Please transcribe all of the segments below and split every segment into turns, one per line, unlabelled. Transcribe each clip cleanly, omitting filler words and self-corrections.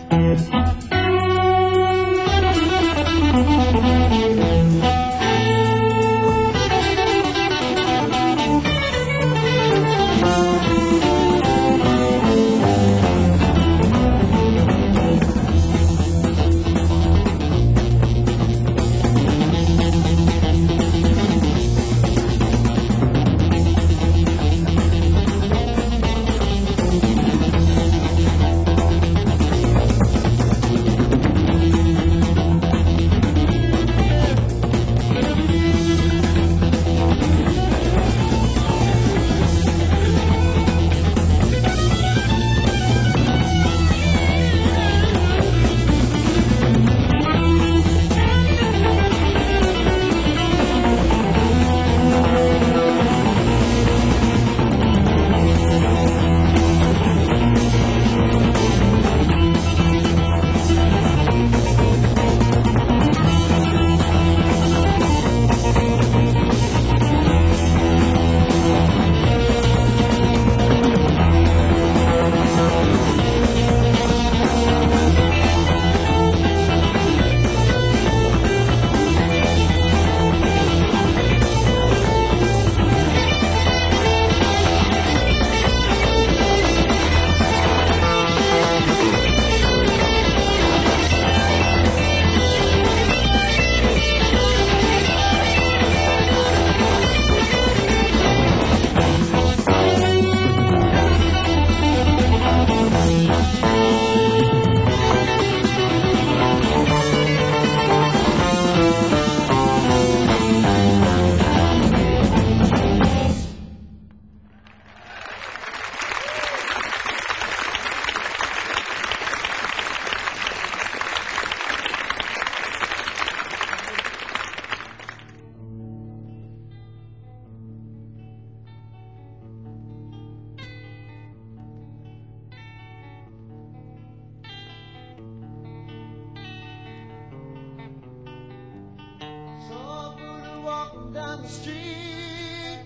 Down the street,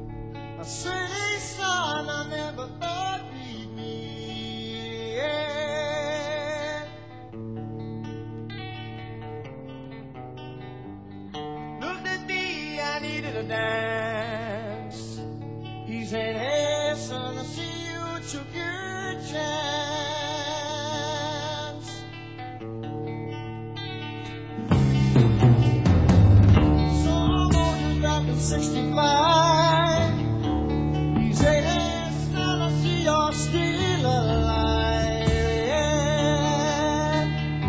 a city sun I never thought we'd meet. Yeah. Looked at me, I needed a dance. He said, hey son, I see you took your chance. So I'm on your back at 65. He said, hey son, I see you're still alive. Yeah.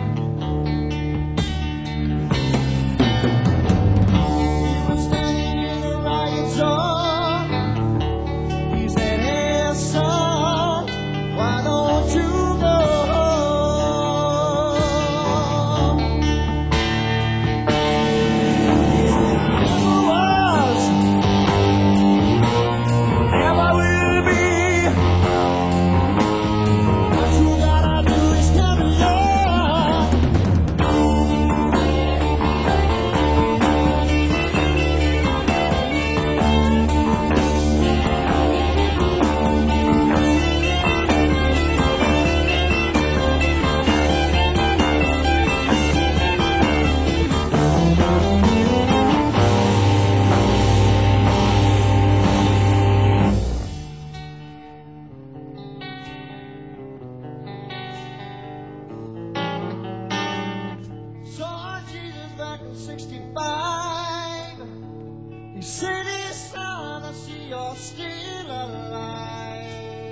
He was standing in the riot zone. He said, hey son, why don't you go home? He said, I never was, never will be. What you gotta do is carry on. Saw Jesus back in 65. He said, hey son, I see you're still alive.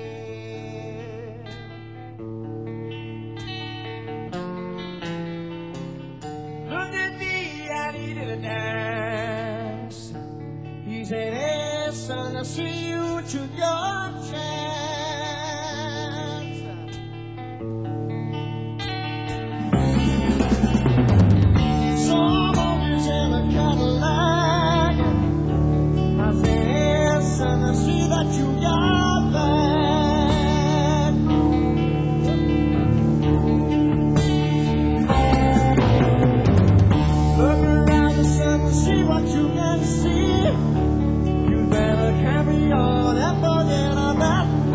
Looked at me, I needed a dance. He said, hey son, I see you took your chance. So I'm always in a Cadillac. I said, hey son, I see that you got back. Look around the sun to see what you can see. You better carry on and forget about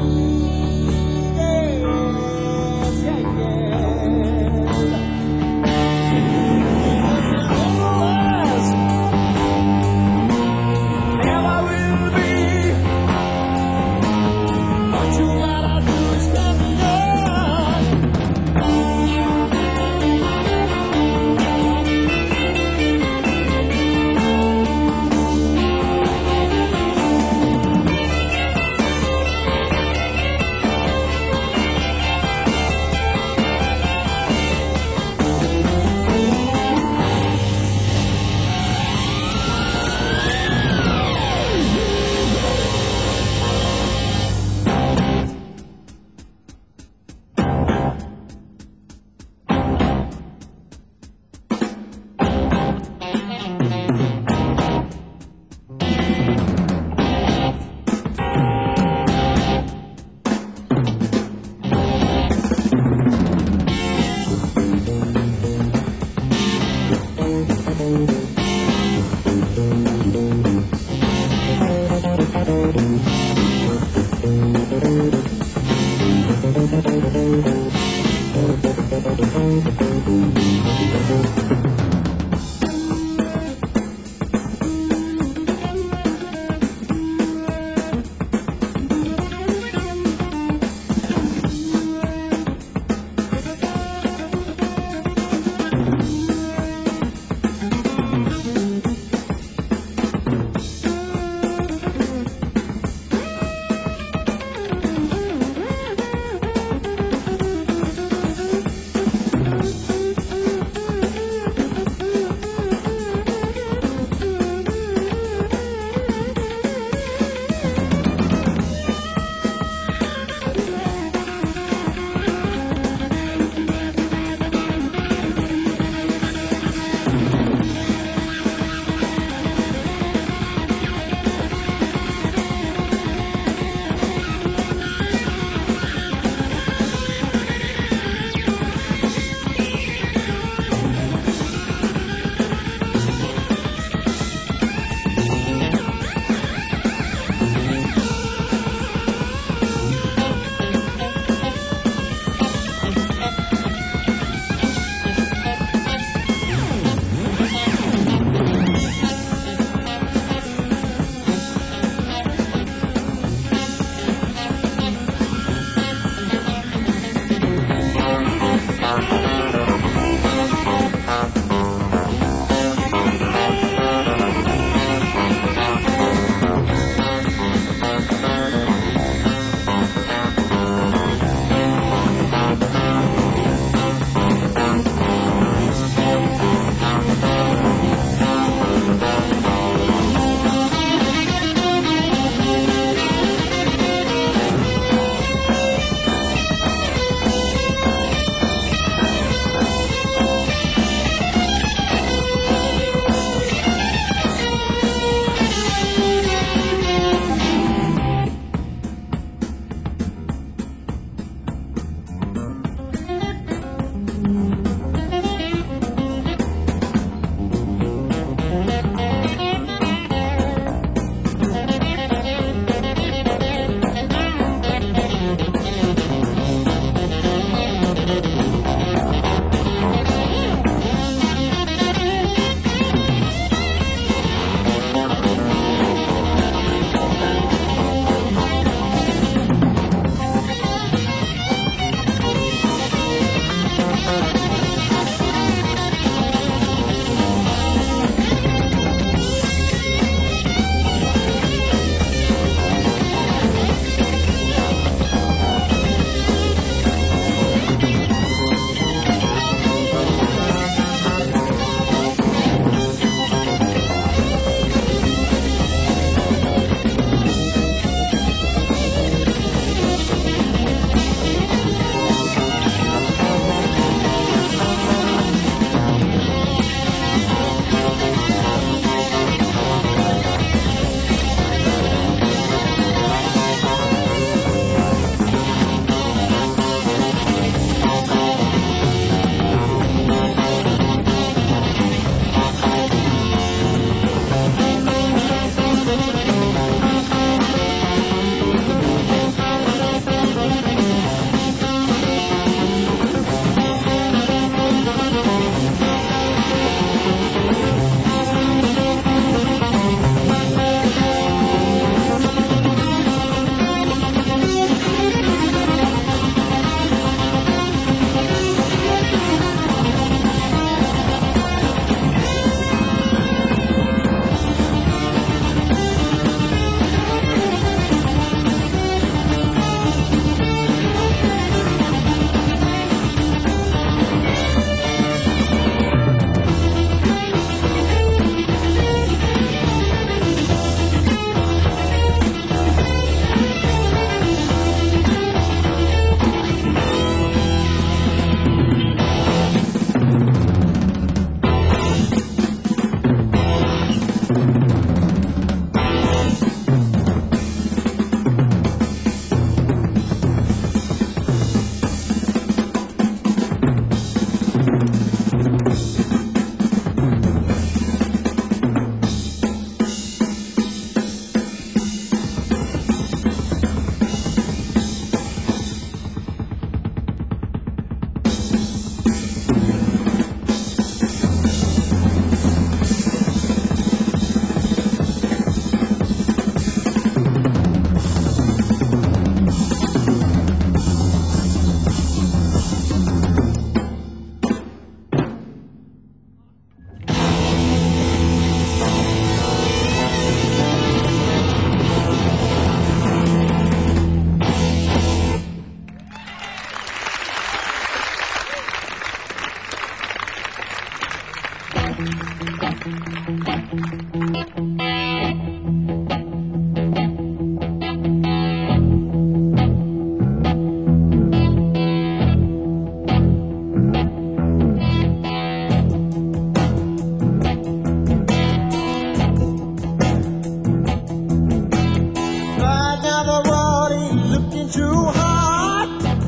Right now the world ain't looking too hard.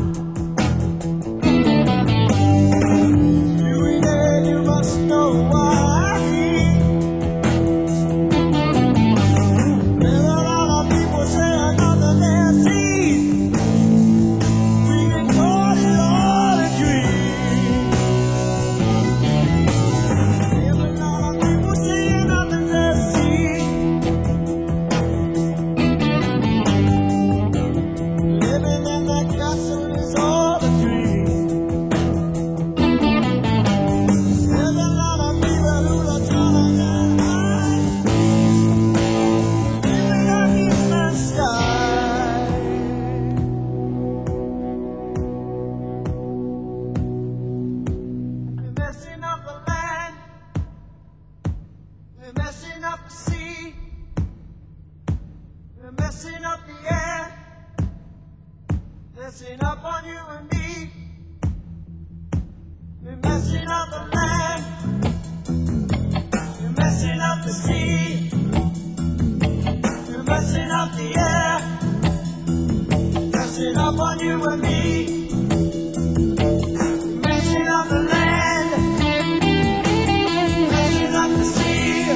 You ain't there, you must know why. There's a lot of people saying nothing they see. We can call it all a dream. There's a lot of people saying nothing they see. Living in that castle is all a dream. There's a lot of people who are trying to hide, living up in the sky. We're messing up the land, we're messing up the sea, we're messing up the air, messing up on you and me. We're messing up the land, we're messing up the sea, we're messing up the air, messing up on you and me. We're messing up the land, messing up the sea,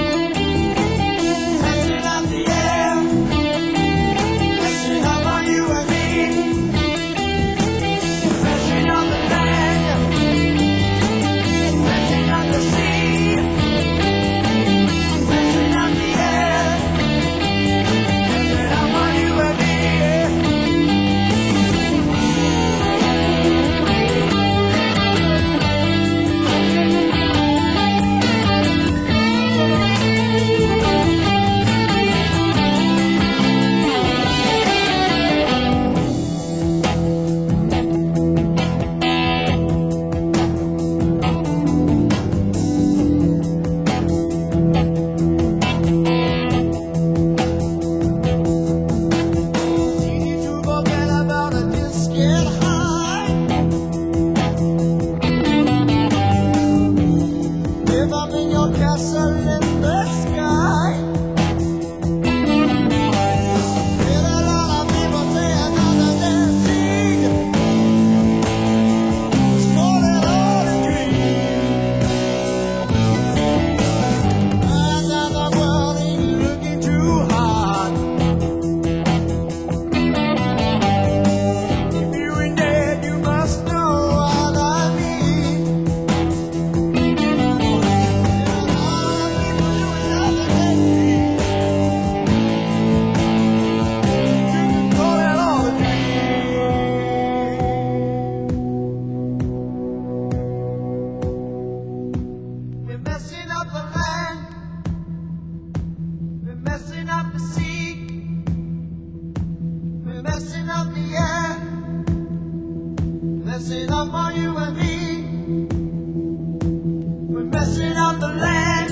messing up the air, messing up on you and me. Messing up the land, messing up the sea, messing up the air, messing up on you and me. Easy to forget about it, just get high. Live up in your castle in the sky. There's a lot of people saying nothing they see. It's more than all a dream. And now the world ain't looking too hard. If you ain't dead, you must know what I mean. There's a lot of people doing nothing they see. You can call it all a dream. We're messing up the land, we're messing up the sea, we're messing up the air, messing up on you and me. We're messing up the land,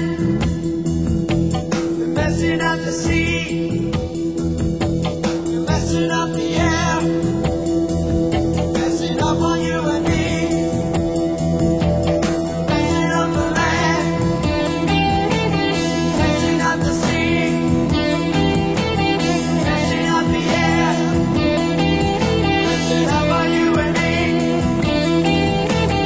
we're messing up the sea, we're messing up the air, messing up on you and me. Messing up the land, messing up the sea, messing up the air, messing up on you and me.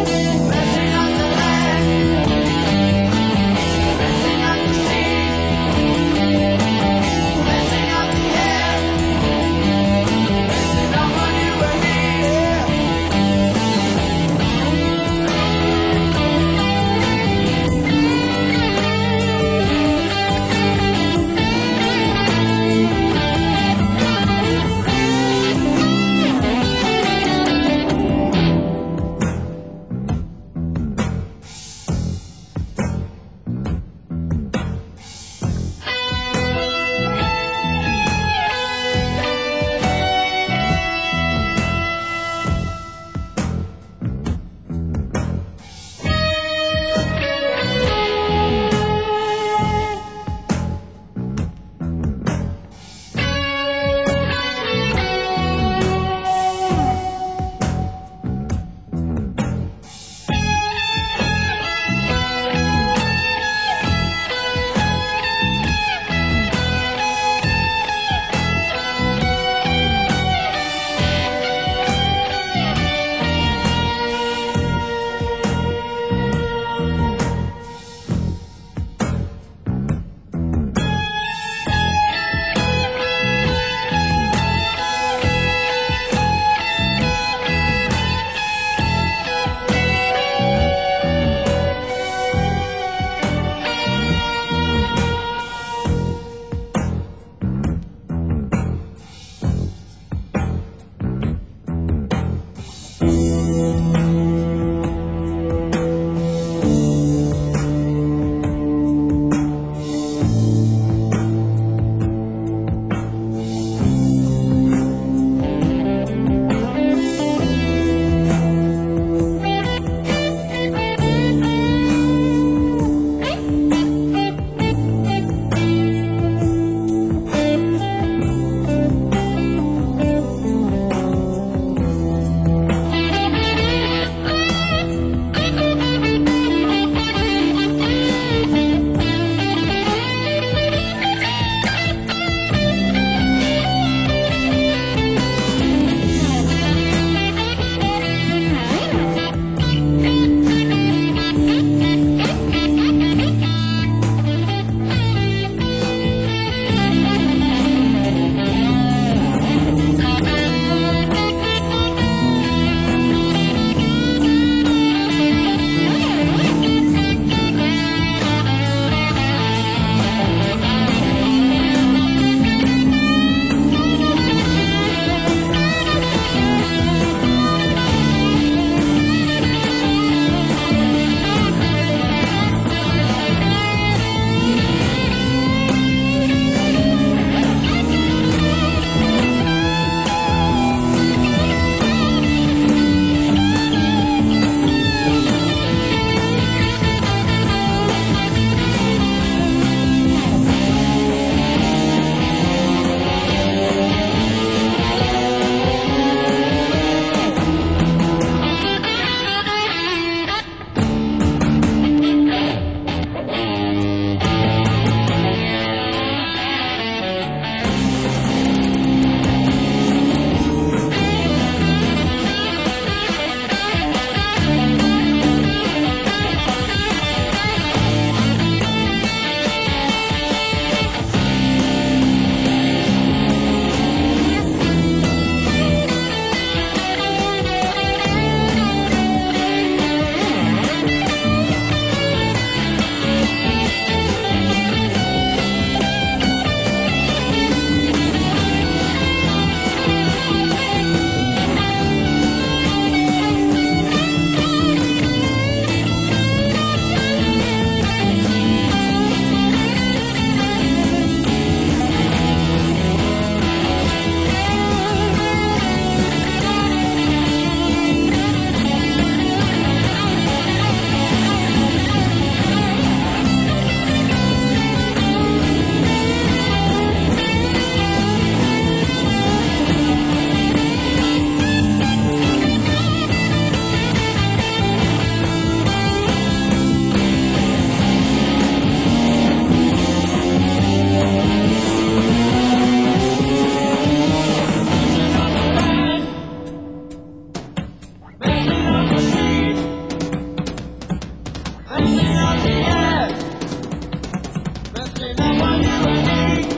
yeah. Blessed on you and me.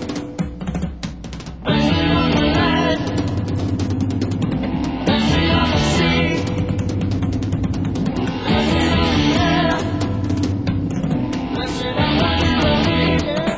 Blessed on the land. Blessed on the sea. Blessed on the air. Blessed on you and me, yeah.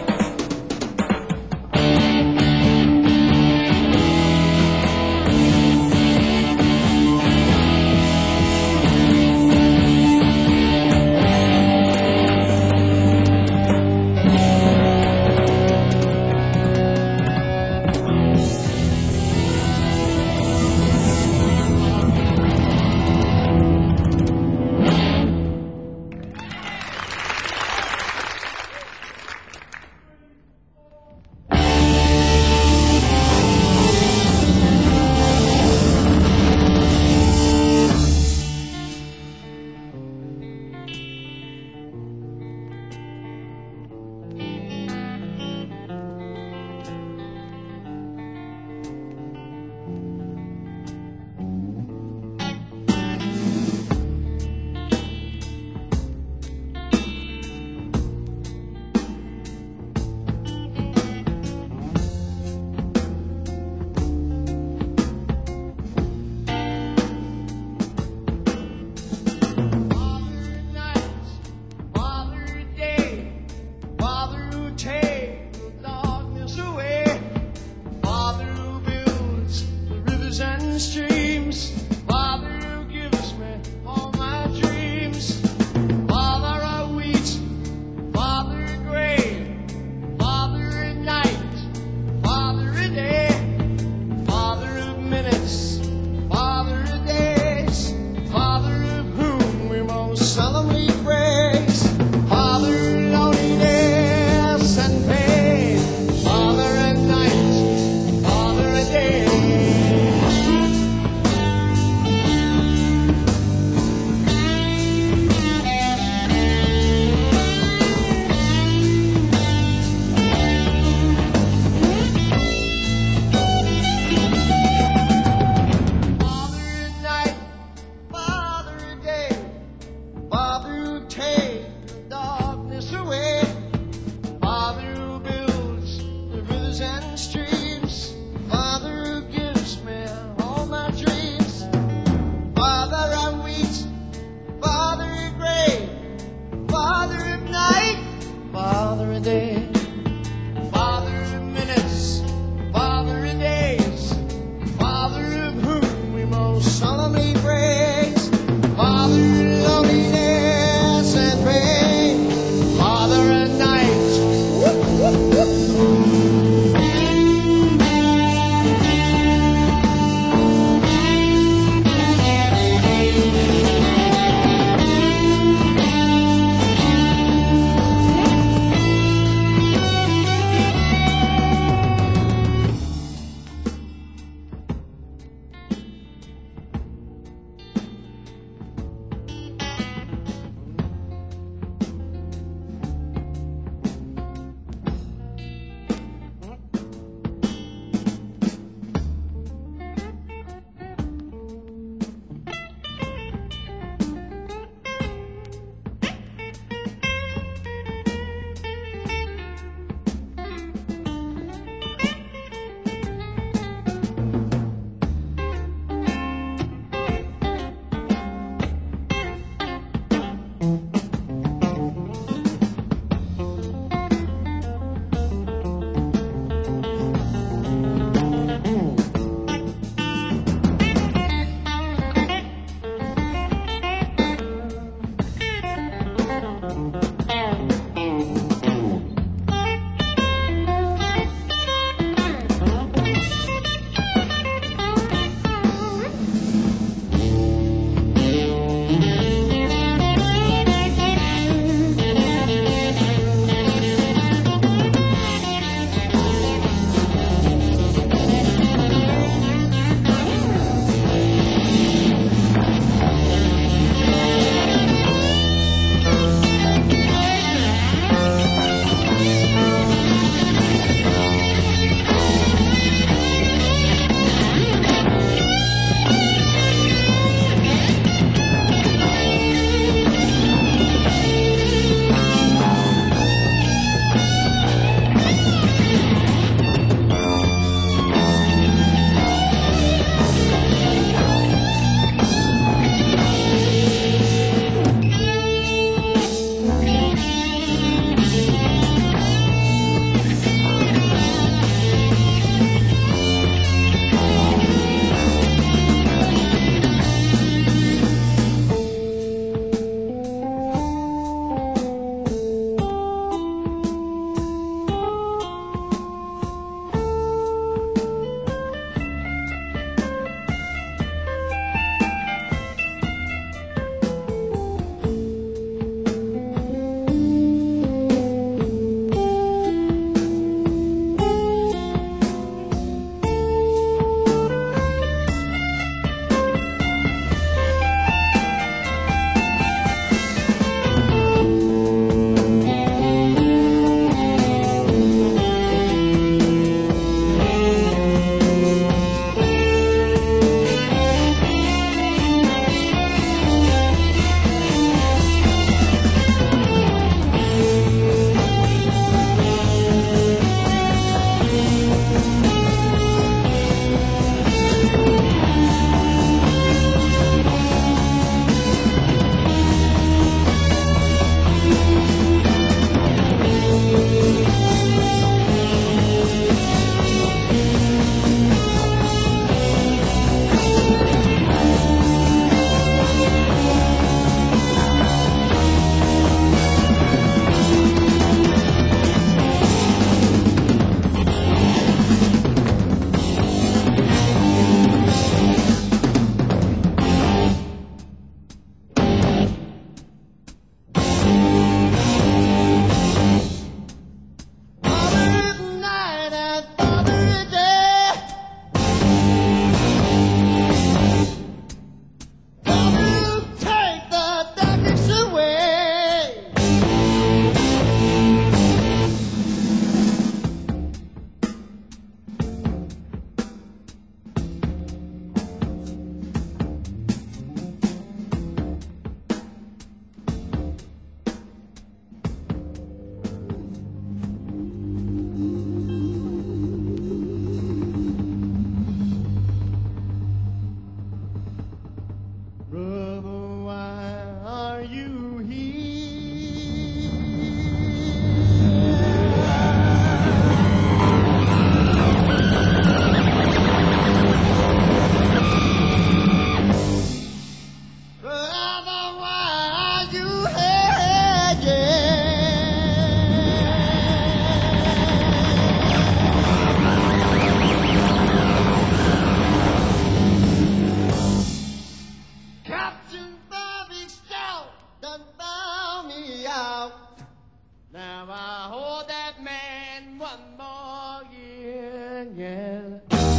Captain Bobby Stout done found me out. Now I hold that man one more year, yeah.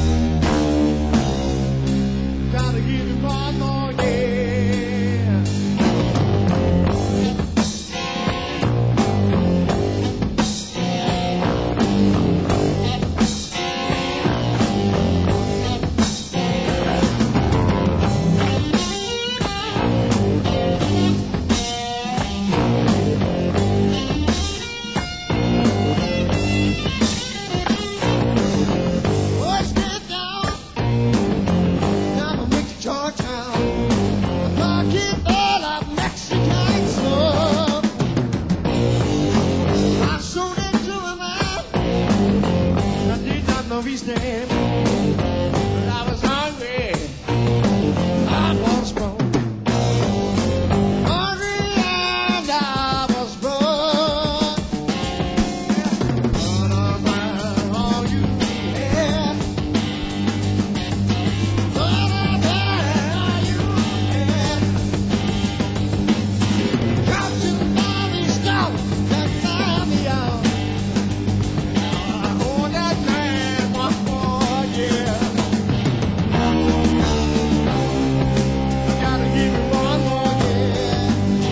Gotta give him one more year. His name, but I was hungry, I was broke, hungry and I was broke. But I'm out all you had, but I'm out all you had. Captain Bobby Stout that found me out. I hold that man one more year. Gotta give you one more year.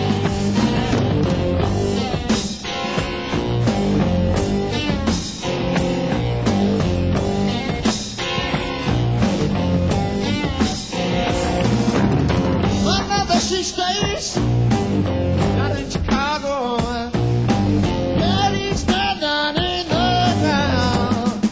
My mother, she stays down in Chicago. Daddy's down in the ground.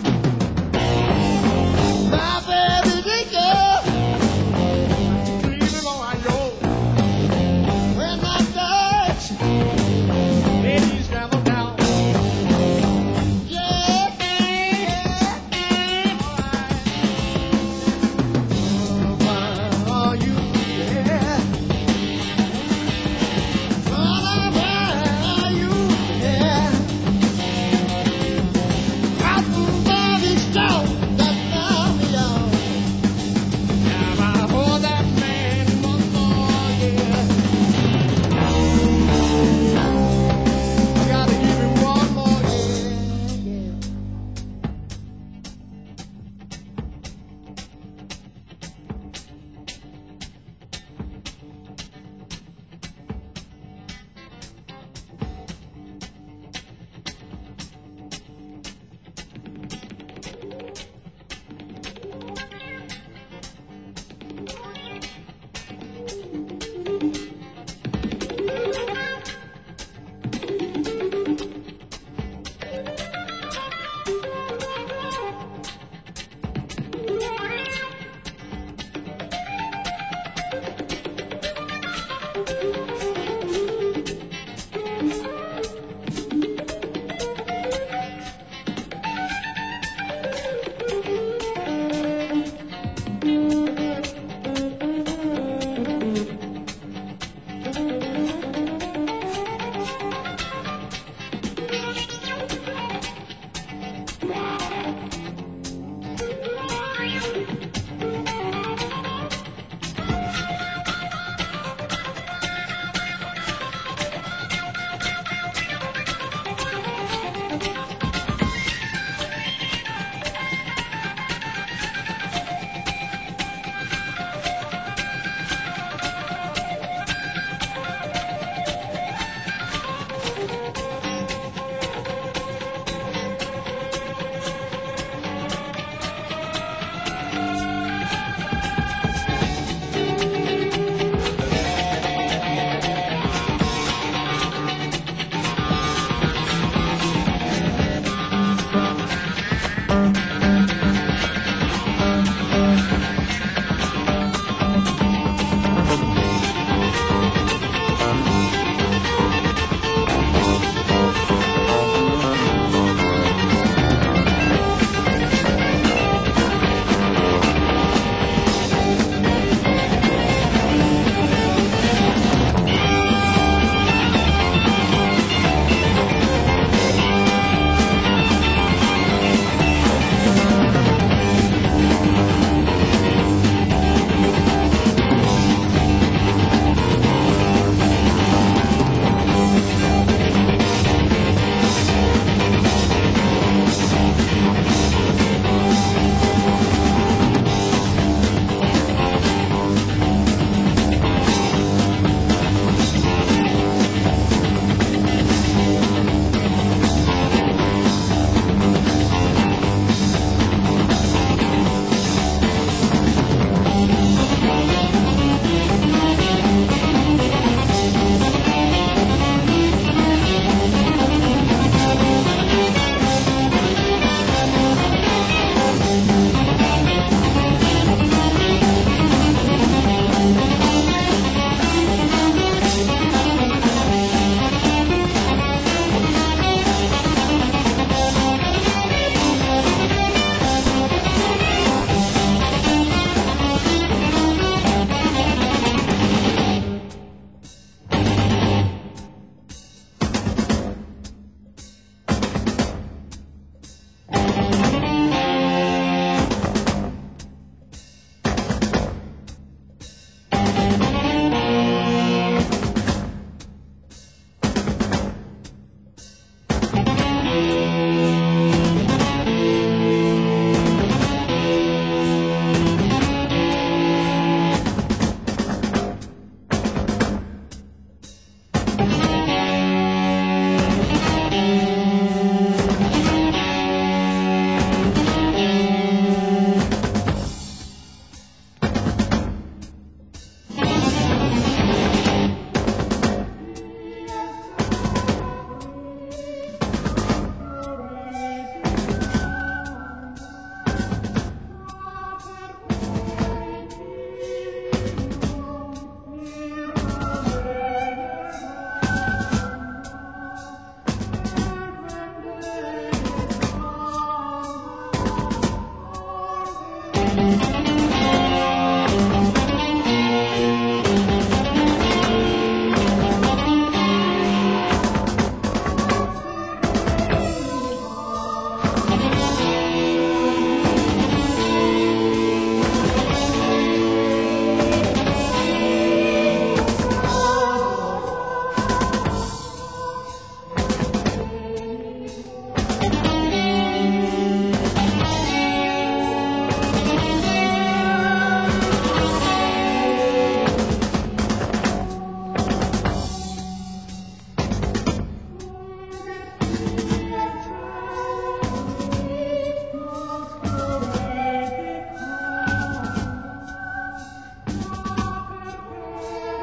My baby, they go to Cleveland, Ohio. When I touch, ladies travel down. Yeah, alright. Oh, you, yeah.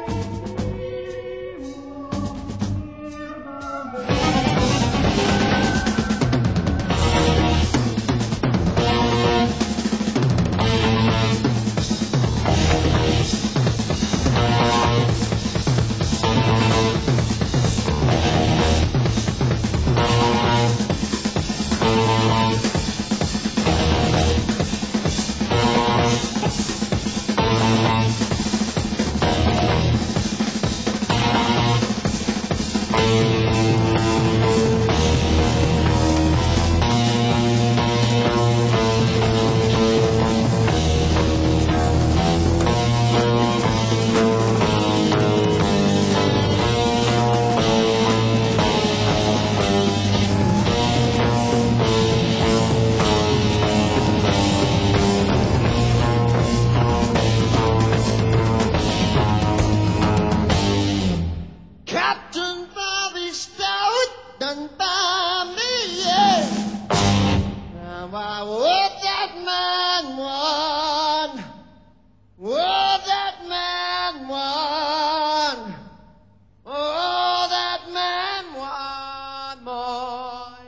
Captain Bobby Stout done by me, yeah. Now I what that man won, what that man won, oh that man won more,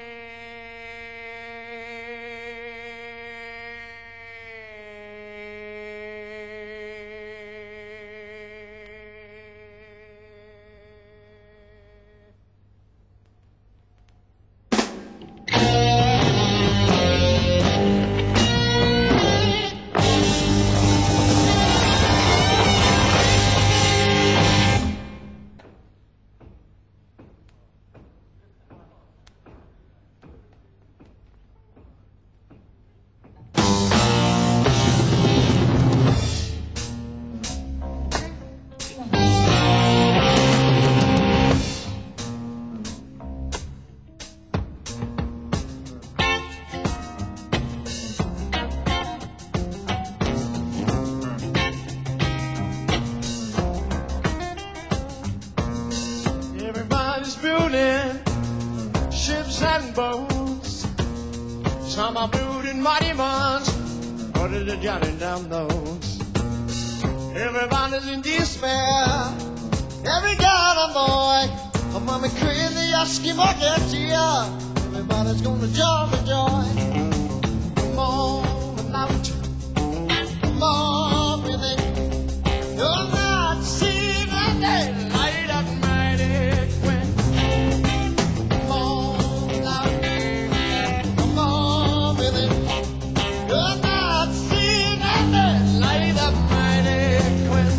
everybody's building ships and boats. Some are building mighty ones, others are jotting down notes. Everybody's in despair, every girl and boy. A mommy crazy the Eskimo gets here. Everybody's gonna join the joy. Come on and out, come on with it. You're not seeing the daylight of mighty quick. Come on out, come on with it. You're not seeing the daylight of mighty quick.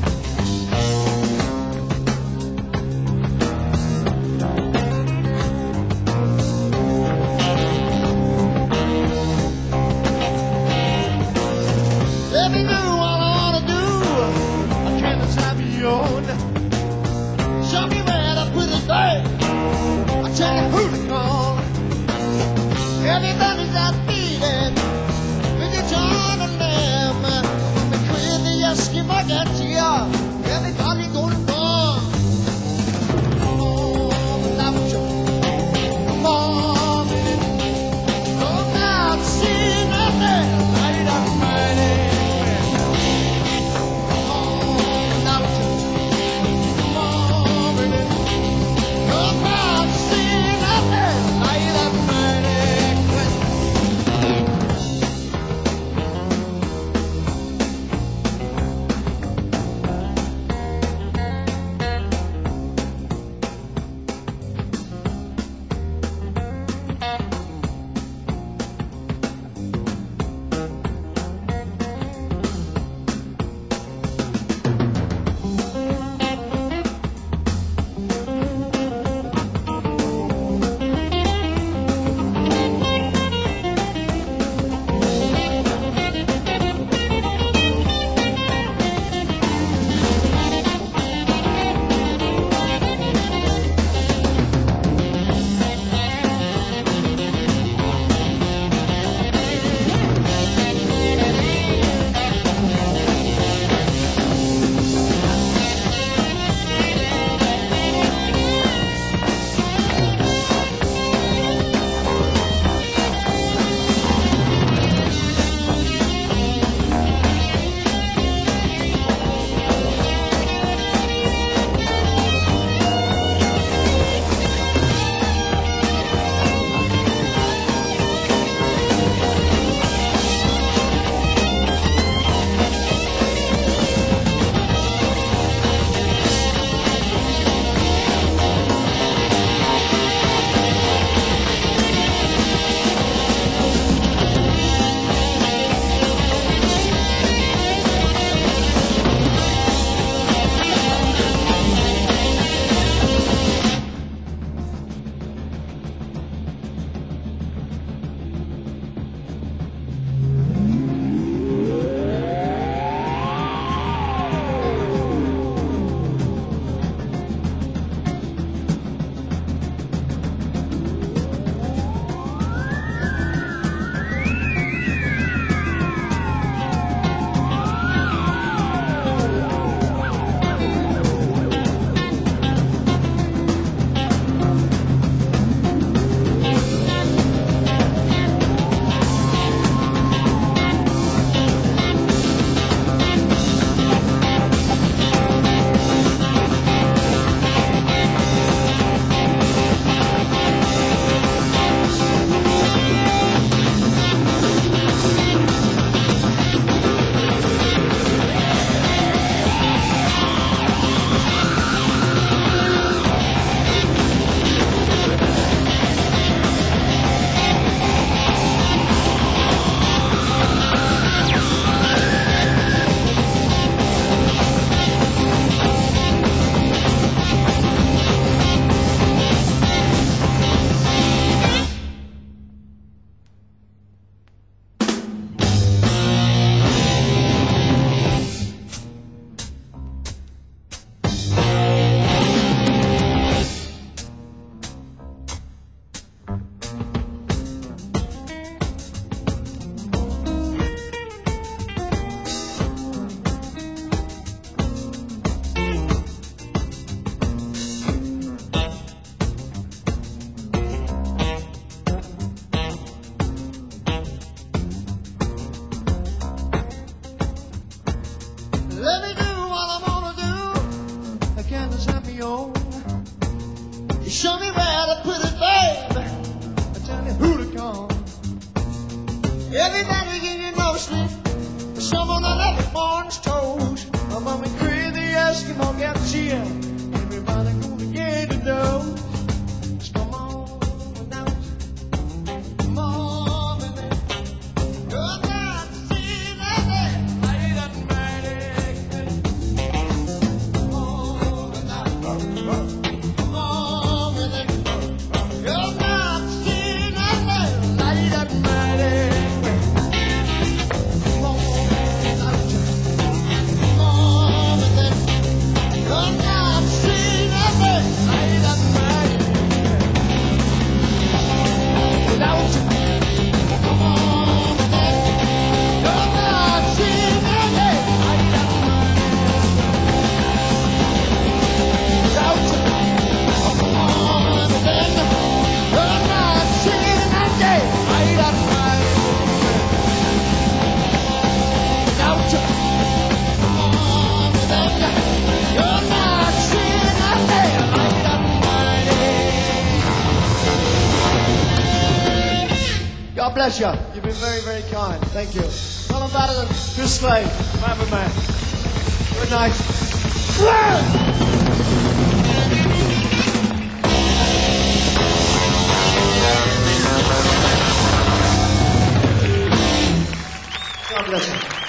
Let me do what I wanna do. I can't decide beyond. Show me where to put it back. I tell you who to call. Everybody's out beating. We can join the lamb. We quit the Eskimo gets here. Everybody gonna run. Come on, without you. Come on, baby. Come out, see nothing. Light up, mighty. Come on, without you. on. You show me where to put it, babe. Tell me who to call. Everybody get you mostly. Someone on every morning's toes. I'm on me crazy Eskimo got chill. Everybody gonna get to know. Just come on now. Come on, baby. Good night, see that day. Late at night. Come on now. Come on, baby. Good night, see that day. Late at night. God bless you. You've been very, very kind. Thank you. Tell them about it, Chris Slade, Mambo Man. Good night. God bless you.